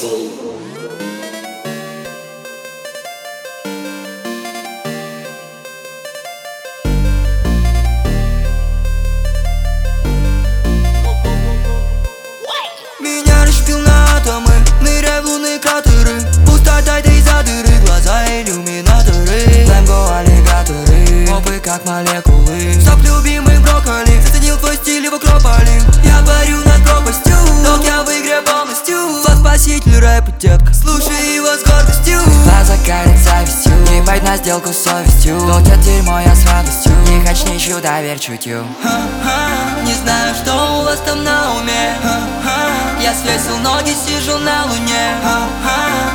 Меня расщепил на атомы, ныряй в лунные кратеры. Пустота из-за дыры, глаза иллюминаторы. Лэмбо аллигаторы, опы как молекулы. Стоп, любимый брокколи, заценил твой стиль и в акрополе. Я парю над пропастью, но я в игре полностью. Флаг спаситель рэпа, детка, слушай его с гордостью. Глаза горят завистью, ебать на сделку с совестью. Толкет дерьмо, я с радостью, не хочу доверь чутью. Не знаю, что у вас там на уме. Я свесил ноги, сижу на луне.